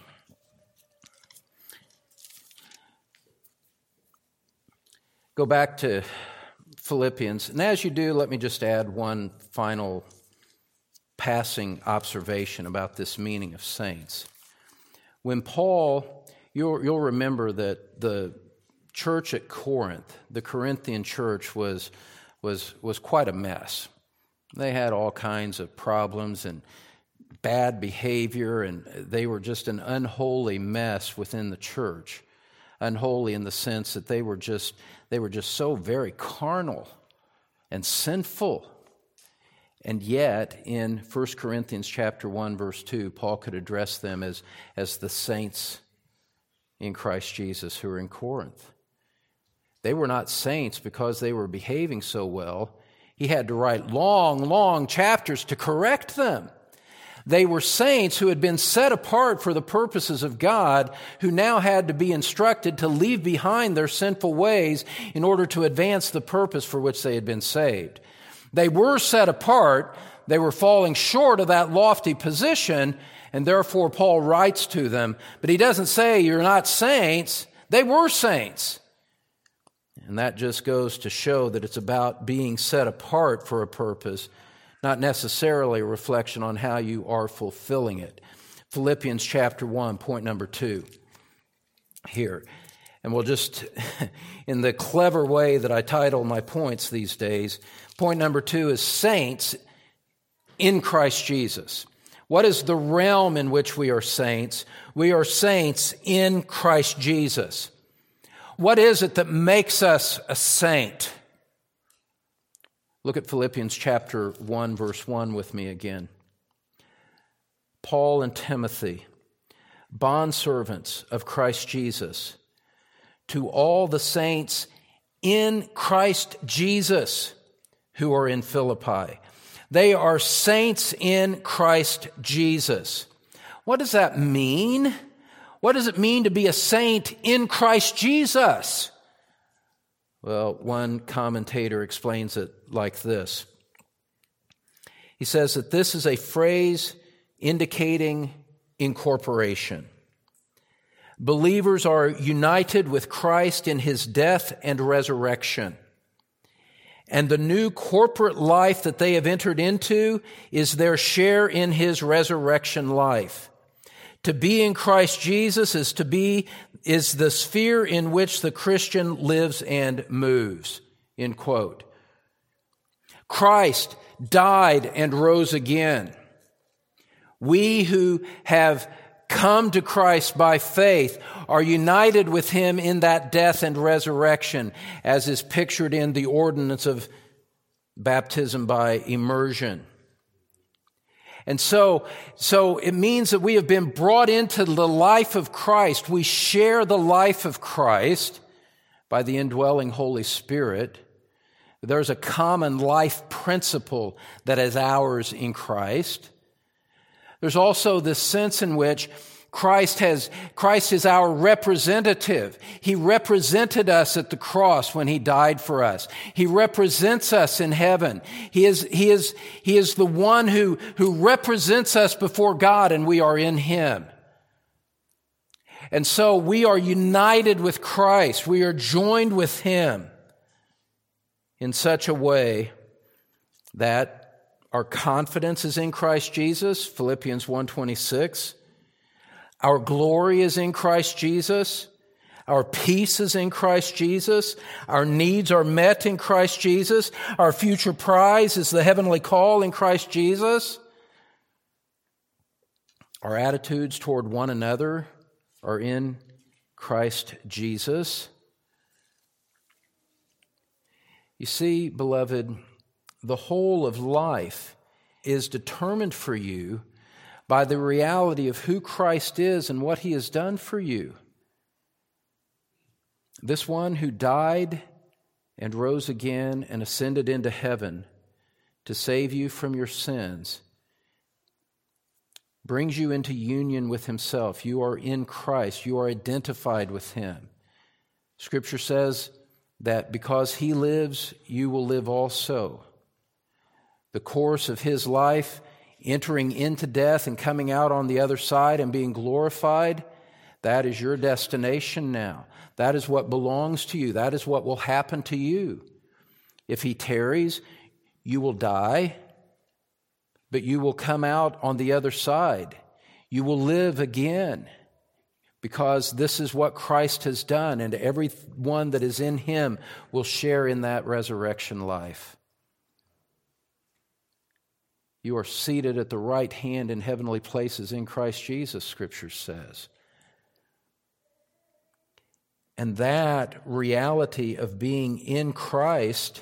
Go back to Philippians. And as you do, let me just add one final passing observation about this meaning of saints. When Paul, you'll, you'll remember that the church at Corinth, the Corinthian church, was, was, was quite a mess. They had all kinds of problems and bad behavior, and they were just an unholy mess within the church. Unholy in the sense that they were just they were just so very carnal and sinful. And yet, in First Corinthians chapter one, verse two, Paul could address them as, as the saints in Christ Jesus who are in Corinth. They were not saints because they were behaving so well. He had to write long, long chapters to correct them. They were saints who had been set apart for the purposes of God, who now had to be instructed to leave behind their sinful ways in order to advance the purpose for which they had been saved. They were set apart. They were falling short of that lofty position, and therefore Paul writes to them. But he doesn't say you're not saints. They were saints. And that just goes to show that it's about being set apart for a purpose, not necessarily a reflection on how you are fulfilling it. Philippians chapter one, point number two, here. And we'll just, in the clever way that I title my points these days, point number two is saints in Christ Jesus. What is the realm in which we are saints? We are saints in Christ Jesus. What is it that makes us a saint? Look at Philippians chapter one, verse one with me again. Paul and Timothy, bondservants of Christ Jesus, to all the saints in Christ Jesus who are in Philippi. They are saints in Christ Jesus. What does that mean? What does it mean to be a saint in Christ Jesus? Well, one commentator explains it like this. He says that this is a phrase indicating incorporation. Believers are united with Christ in His death and resurrection. And the new corporate life that they have entered into is their share in His resurrection life. To be in Christ Jesus is to be is the sphere in which the Christian lives and moves. End quote. Christ died and rose again. We who have come to Christ by faith are united with Him in that death and resurrection, as is pictured in the ordinance of baptism by immersion. And so, so it means that we have been brought into the life of Christ. We share the life of Christ by the indwelling Holy Spirit. There's a common life principle that is ours in Christ. There's also this sense in which Christ has, Christ is our representative. He represented us at the cross when He died for us. He represents us in heaven. He is, he is, he is the one who, who represents us before God, and we are in Him. And so we are united with Christ. We are joined with Him in such a way that our confidence is in Christ Jesus, Philippians one twenty-six. Our glory is in Christ Jesus. Our peace is in Christ Jesus. Our needs are met in Christ Jesus. Our future prize is the heavenly call in Christ Jesus. Our attitudes toward one another are in Christ Jesus. You see, beloved, the whole of life is determined for you by the reality of who Christ is and what He has done for you. This one who died and rose again and ascended into heaven to save you from your sins brings you into union with Himself. You are in Christ. You are identified with Him. Scripture says that because He lives, you will live also. The course of His life, entering into death and coming out on the other side and being glorified, that is your destination now. That is what belongs to you. That is what will happen to you. If He tarries, you will die, but you will come out on the other side. You will live again, because this is what Christ has done, and everyone that is in Him will share in that resurrection life. You are seated at the right hand in heavenly places in Christ Jesus, Scripture says. And that reality of being in Christ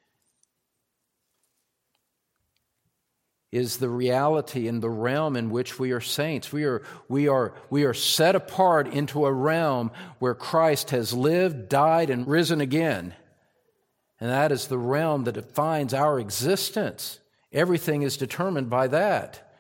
is the reality in the realm in which we are saints. We are, we are, we are set apart into a realm where Christ has lived, died, and risen again. And that is the realm that defines our existence. Everything is determined by that.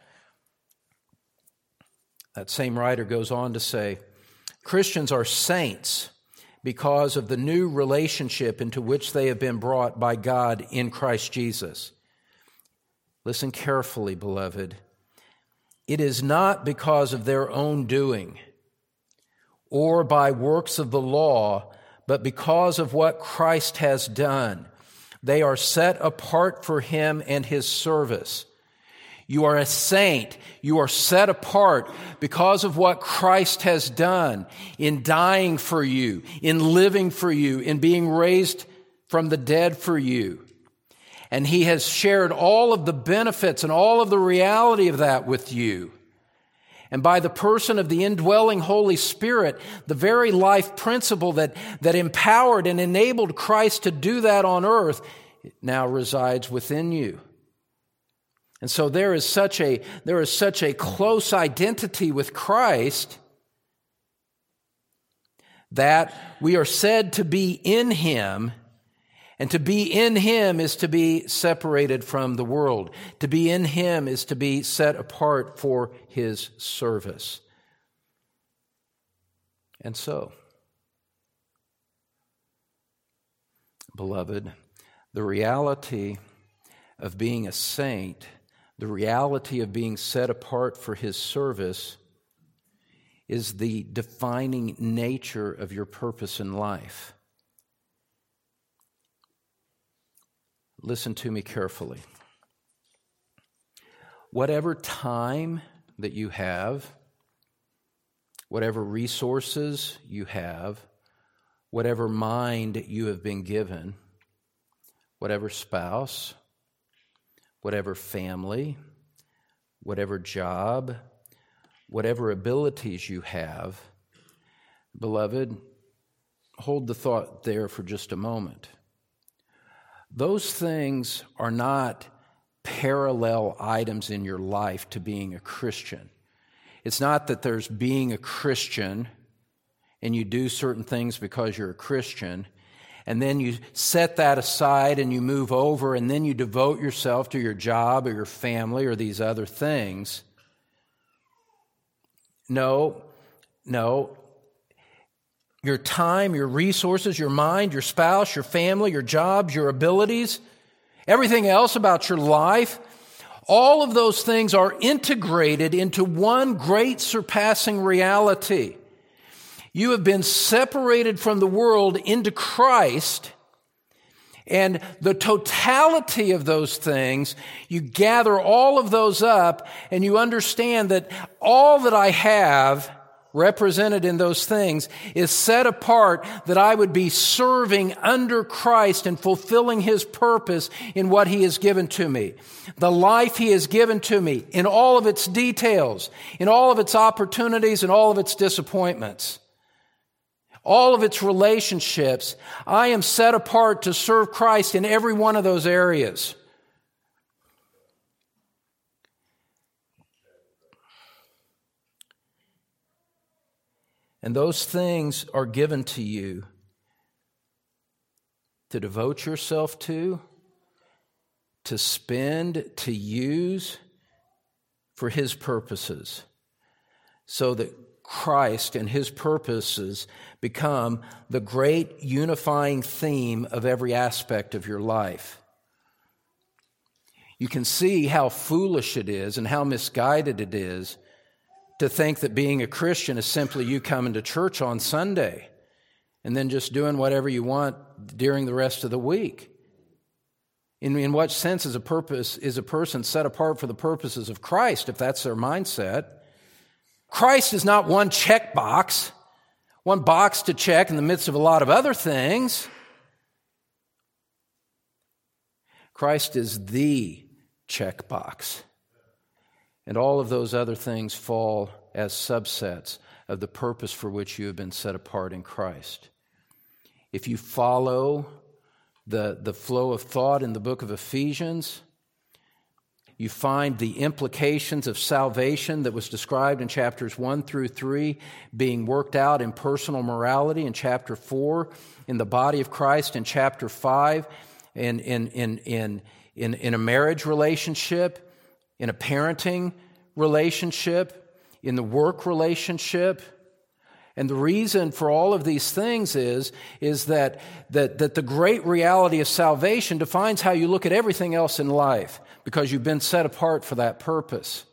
That same writer goes on to say, Christians are saints because of the new relationship into which they have been brought by God in Christ Jesus. Listen carefully, beloved. It is not because of their own doing or by works of the law, but because of what Christ has done. They are set apart for Him and His service. You are a saint. You are set apart because of what Christ has done in dying for you, in living for you, in being raised from the dead for you. And He has shared all of the benefits and all of the reality of that with you. And by the person of the indwelling Holy Spirit, the very life principle that, that empowered and enabled Christ to do that on earth now resides within you. And so there is such a, there is such a close identity with Christ that we are said to be in Him. And to be in Him is to be separated from the world. To be in Him is to be set apart for His service. And so, beloved, the reality of being a saint, the reality of being set apart for His service, is the defining nature of your purpose in life. Listen to me carefully. Whatever time that you have, whatever resources you have, whatever mind you have been given, whatever spouse, whatever family, whatever job, whatever abilities you have, beloved, hold the thought there for just a moment. Those things are not parallel items in your life to being a Christian. It's not that there's being a Christian and you do certain things because you're a Christian, and then you set that aside and you move over and then you devote yourself to your job or your family or these other things. No, no. Your time, your resources, your mind, your spouse, your family, your jobs, your abilities, everything else about your life, all of those things are integrated into one great surpassing reality. You have been separated from the world into Christ, and the totality of those things, you gather all of those up, and you understand that all that I have represented in those things is set apart that I would be serving under Christ and fulfilling His purpose in what He has given to me. The life He has given to me in all of its details, in all of its opportunities and all of its disappointments. all of its relationships. I am set apart to serve Christ in every one of those areas. And those things are given to you to devote yourself to, to spend, to use for His purposes, so that Christ and His purposes become the great unifying theme of every aspect of your life. You can see how foolish it is and how misguided it is to think that being a Christian is simply you coming to church on Sunday and then just doing whatever you want during the rest of the week. In, in what sense is a purpose is a person set apart for the purposes of Christ, if that's their mindset? Christ is not one checkbox, one box to check in the midst of a lot of other things. Christ is the checkbox. And all of those other things fall as subsets of the purpose for which you have been set apart in Christ. If you follow the, the flow of thought in the book of Ephesians, you find the implications of salvation that was described in chapters one through three being worked out in personal morality in chapter four, in the body of Christ in chapter five, in, in, in, in, in, in a marriage relationship, in a parenting relationship, in the work relationship. And the reason for all of these things is, is that, that, that the great reality of salvation defines how you look at everything else in life, because you've been set apart for that purpose.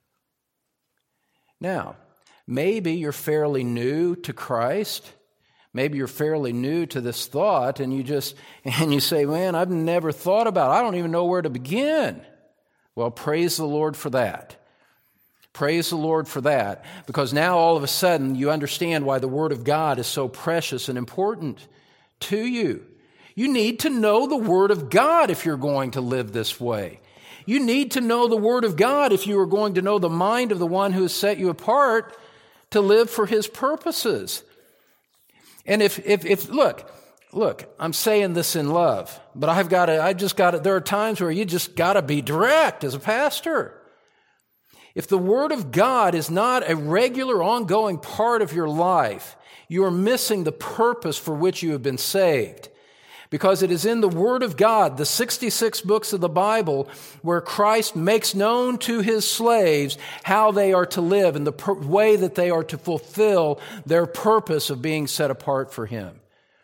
Now, maybe you're fairly new to Christ. Maybe you're fairly new to this thought, and you just, and you say, man, I've never thought about it. I don't even know where to begin. Well, praise the Lord for that. Praise the Lord for that, because now all of a sudden you understand why the Word of God is so precious and important to you. You need to know the Word of God if you're going to live this way. You need to know the Word of God if you are going to know the mind of the one who has set you apart to live for His purposes. And if, if, if look, look, I'm saying this in love, but I've got to, I just got to, there are times where you just got to be direct as a pastor. If the Word of God is not a regular, ongoing part of your life, you are missing the purpose for which you have been saved. Because it is in the Word of God, the sixty-six books of the Bible, where Christ makes known to His slaves how they are to live and the per- way that they are to fulfill their purpose of being set apart for Him.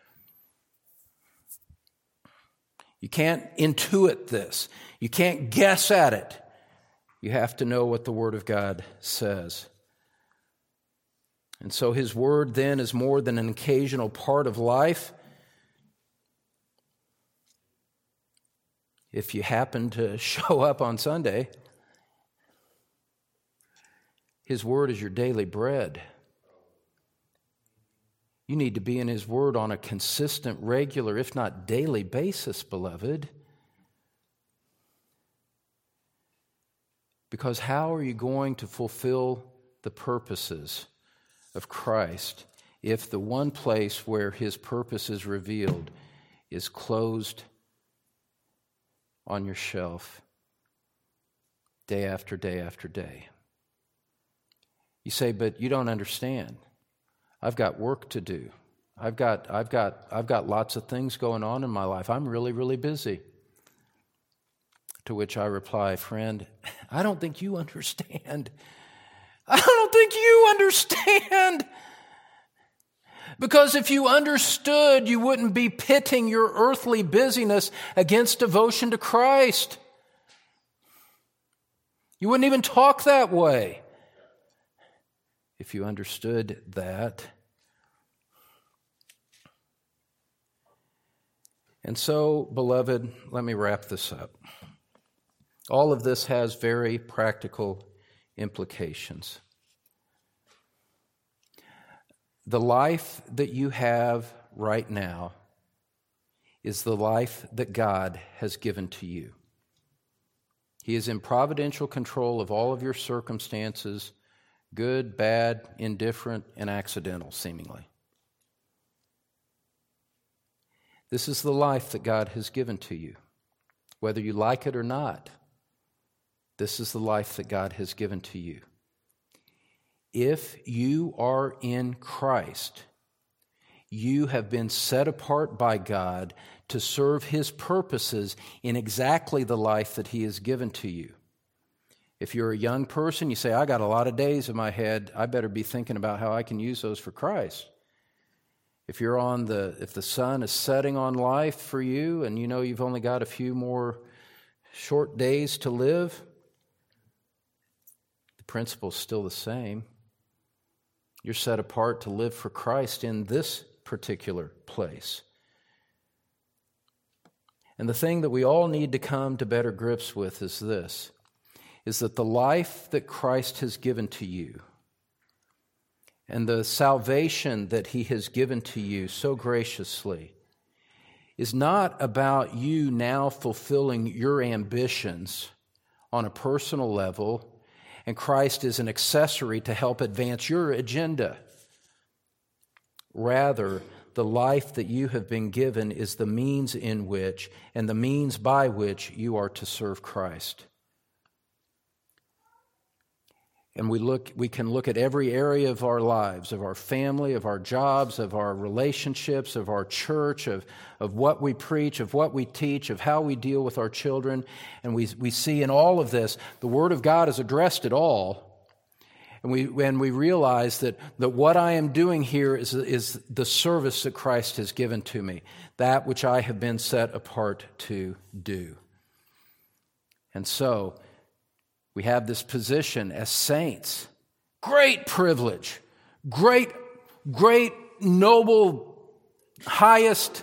You can't intuit this. You can't guess at it. You have to know what the Word of God says. And so His Word then is more than an occasional part of life. If you happen to show up on Sunday, His Word is your daily bread. You need to be in His Word on a consistent, regular, if not daily basis, beloved. Because how are you going to fulfill the purposes of Christ if the one place where His purpose is revealed is closed on your shelf day after day after day? You say, but you don't understand. I've got work to do. I've got, I've got, I've got lots of things going on in my life. I'm really, really busy. To which I reply, friend, I don't think you understand. I don't think you understand. Because if you understood, you wouldn't be pitting your earthly busyness against devotion to Christ. You wouldn't even talk that way if you understood that. And so, beloved, let me wrap this up. All of this has very practical implications. The life that you have right now is the life that God has given to you. He is in providential control of all of your circumstances, good, bad, indifferent, and accidental, seemingly. This is the life that God has given to you. Whether you like it or not, this is the life that God has given to you. If you are in Christ, you have been set apart by God to serve His purposes in exactly the life that He has given to you. If you're a young person, you say, I got a lot of days in my head, I better be thinking about how I can use those for Christ. If you're on the, if the sun is setting on life for you and you know you've only got a few more short days to live, the principle's still the same. You're set apart to live for Christ in this particular place. And the thing that we all need to come to better grips with is this, is that the life that Christ has given to you and the salvation that He has given to you so graciously is not about you now fulfilling your ambitions on a personal level, and Christ is an accessory to help advance your agenda. Rather, the life that you have been given is the means in which and the means by which you are to serve Christ. And we look, we can look at every area of our lives, of our family, of our jobs, of our relationships, of our church, of, of what we preach, of what we teach, of how we deal with our children. And we, we see in all of this, the Word of God has addressed it all. And we, when we realize that, that what I am doing here is, is the service that Christ has given to me, that which I have been set apart to do. And so, we have this position as saints. Great privilege. Great, great, noble, highest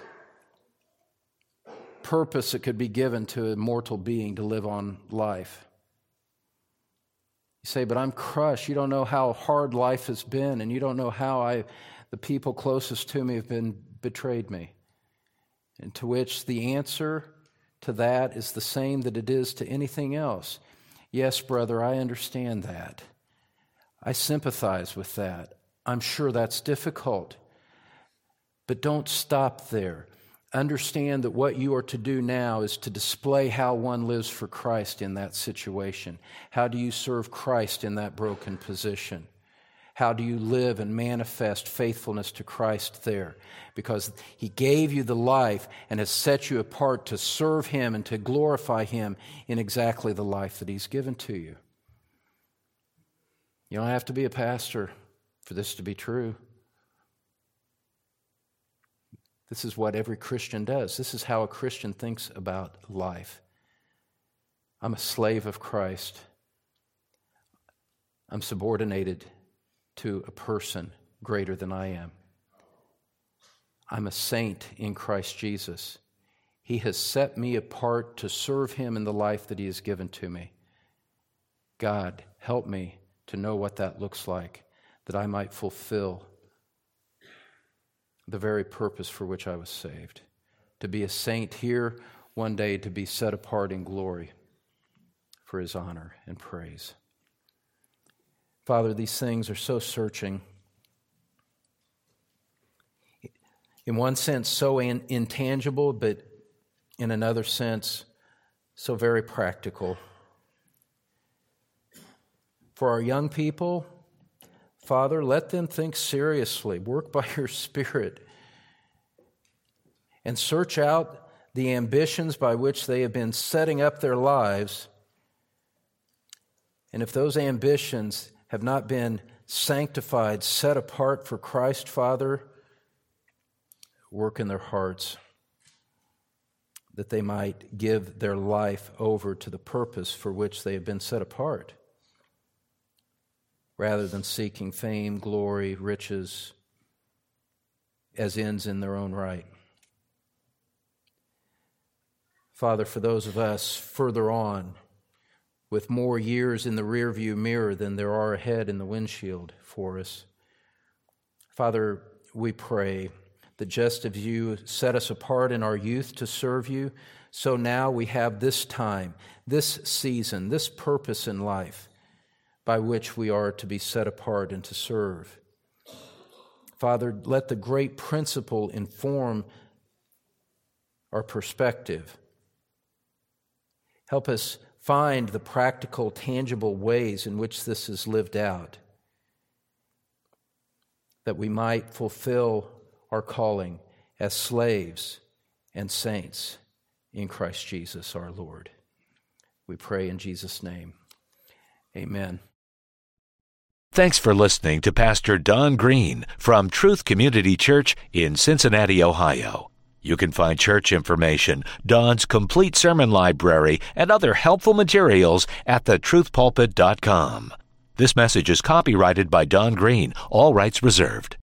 purpose that could be given to a mortal being to live on life. You say, but I'm crushed. You don't know how hard life has been, and you don't know how I, the people closest to me have been betrayed me. And to which the answer to that is the same that it is to anything else. Yes, brother, I understand that. I sympathize with that. I'm sure that's difficult. But don't stop there. Understand that what you are to do now is to display how one lives for Christ in that situation. How do you serve Christ in that broken position? How do you live and manifest faithfulness to Christ there? Because He gave you the life and has set you apart to serve Him and to glorify Him in exactly the life that He's given to you. You don't have to be a pastor for this to be true. This is what every Christian does. This is how a Christian thinks about life. I'm a slave of Christ. I'm subordinated to a person greater than I am. I'm a saint in Christ Jesus. He has set me apart to serve Him in the life that He has given to me. God, help me to know what that looks like, that I might fulfill the very purpose for which I was saved. To be a saint here, one day to be set apart in glory for His honor and praise. Father, these things are so searching. In one sense, so in, intangible, but in another sense, so very practical. For our young people, Father, let them think seriously. Work by Your Spirit. And search out the ambitions by which they have been setting up their lives. And if those ambitions have not been sanctified, set apart for Christ, Father, work in their hearts that they might give their life over to the purpose for which they have been set apart, rather than seeking fame, glory, riches as ends in their own right. Father, for those of us further on, with more years in the rearview mirror than there are ahead in the windshield for us, Father, we pray that just as You set us apart in our youth to serve You, so now we have this time, this season, this purpose in life by which we are to be set apart and to serve. Father, let the great principle inform our perspective. Help us find the practical, tangible ways in which this is lived out, that we might fulfill our calling as slaves and saints in Christ Jesus our Lord. We pray in Jesus' name. Amen. Thanks for listening to Pastor Don Green from Truth Community Church in Cincinnati, Ohio. You can find church information, Don's complete sermon library, and other helpful materials at the truth pulpit dot com. This message is copyrighted by Don Green, all rights reserved.